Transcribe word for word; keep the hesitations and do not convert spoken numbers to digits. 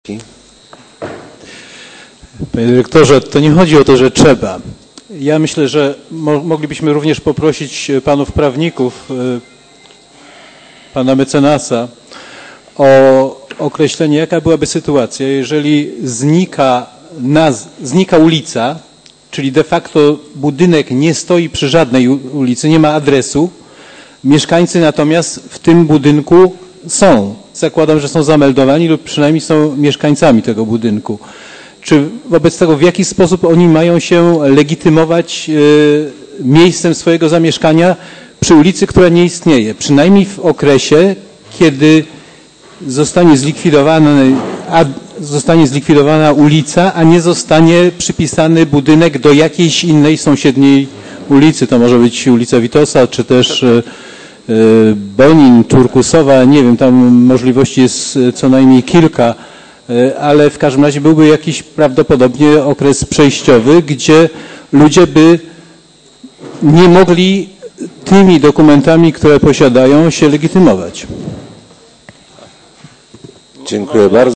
Panie dyrektorze, to nie chodzi o to, że trzeba. Ja myślę, że mo moglibyśmy również poprosić panów prawników, pana mecenasa o określenie, jaka byłaby sytuacja, jeżeli znika, naz znika ulica, czyli de facto budynek nie stoi przy żadnej ulicy, nie ma adresu, mieszkańcy natomiast w tym budynku są. Zakładam, że są zameldowani lub przynajmniej są mieszkańcami tego budynku. Czy wobec tego w jaki sposób oni mają się legitymować y, miejscem swojego zamieszkania przy ulicy, która nie istnieje? Przynajmniej w okresie, kiedy zostanie zlikwidowany, a, zostanie zlikwidowana ulica, a nie zostanie przypisany budynek do jakiejś innej sąsiedniej ulicy. To może być ulica Witosa, czy też y, y, Bonin, Turkusowa, nie wiem, tam możliwości jest co najmniej kilka, ale w każdym razie byłby jakiś prawdopodobnie okres przejściowy, gdzie ludzie by nie mogli tymi dokumentami, które posiadają, się legitymować. Dziękuję bardzo.